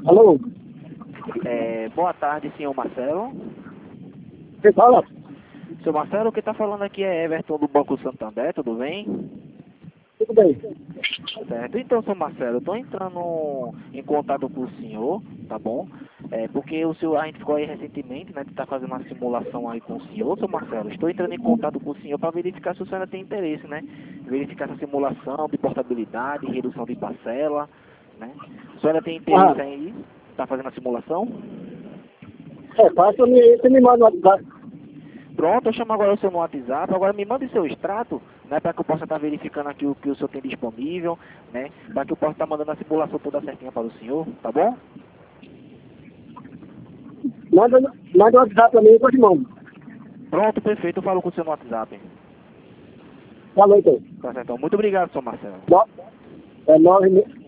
Alô? Boa tarde, senhor Marcelo. Quem fala? Senhor Marcelo, quem está falando aqui é Everton do Banco Santander, tudo bem? Tudo bem. Certo. Então, senhor Marcelo, eu estou entrando em contato com o senhor, tá bom? Porque o senhor, a gente ficou aí recentemente, né, de estar fazendo uma simulação aí com o senhor, senhor Marcelo. Estou entrando em contato com o senhor para verificar se o senhor ainda tem interesse, né? Verificar essa simulação de portabilidade, redução de parcela, né? O senhor ainda tem interesse aí? Está fazendo a simulação? Passa você me manda no WhatsApp. Pronto, eu chamo agora o senhor no WhatsApp. Agora me mande seu extrato, né, para que eu possa estar verificando aqui o que o senhor tem disponível, né, para que eu possa estar mandando a simulação toda certinha para o senhor, tá bom? Manda no WhatsApp pra mim e eu te mando. Pronto, perfeito, eu falo com o senhor no WhatsApp. Falou então. Tá certo, então. Muito obrigado, senhor Marcelo. 9